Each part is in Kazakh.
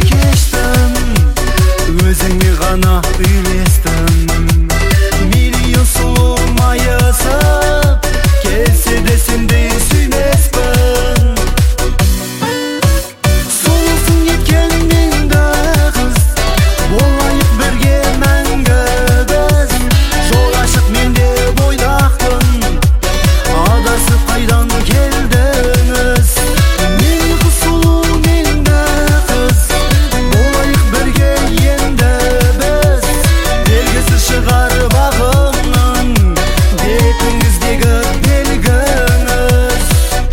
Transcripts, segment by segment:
кештім, өзіңе ғана үйлестім. Миллион сұлу майысып келсе де сендей сүймеспін. Сұлусың еткен менді қыз, болайық бірге мәңгі біз. Жол ашық, менде бойдақпын, адасып қайдан келдіңіз? Мен қыз сұлу, менді қыз, болайық бірге енді біз. Белгісіз шығар бағымның бетіңіздегі белгіңіз.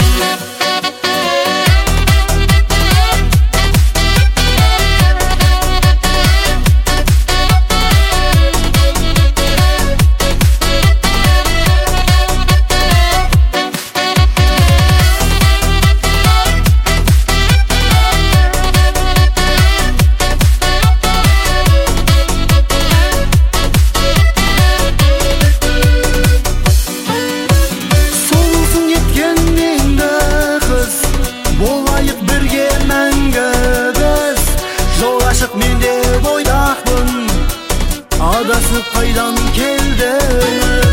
Сұлусың еткен менді қыз, болайық бірге мәңгі біз. Жол ашық, менде бойдақпын, адасып қайдан келдіңіз?